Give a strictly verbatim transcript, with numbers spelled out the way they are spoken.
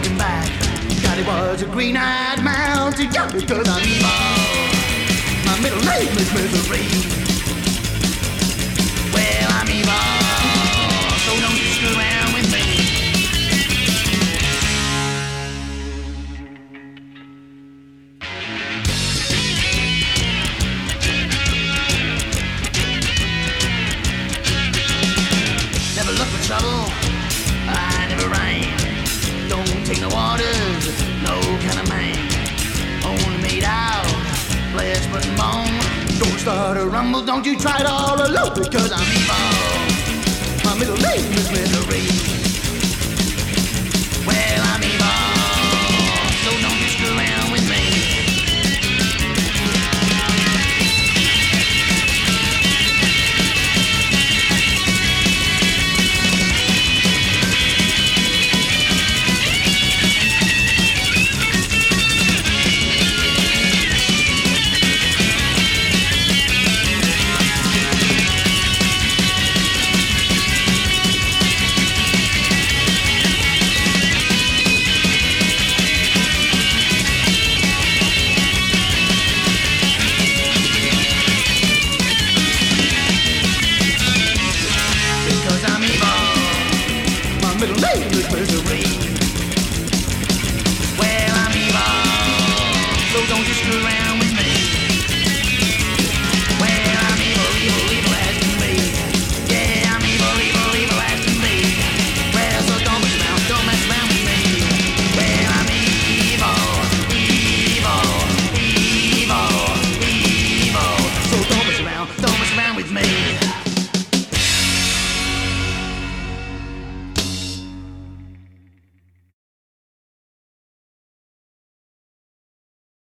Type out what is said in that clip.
looking back. God, it was a green-eyed mountain, yeah, because I'm evil. My middle name is Misery. Well, I'm evil, so don't you screw around with me. Never look for trouble, I never rain. Don't take no orders, no kind of man. Only made out, flesh but bone. Don't start a rumble, don't you try it all alone, because I'm evil. My middle name is Misery. Well, I'm evil, so don't you screw around with me. Middle name is Misery. Well, I'm evil, so don't you screw around.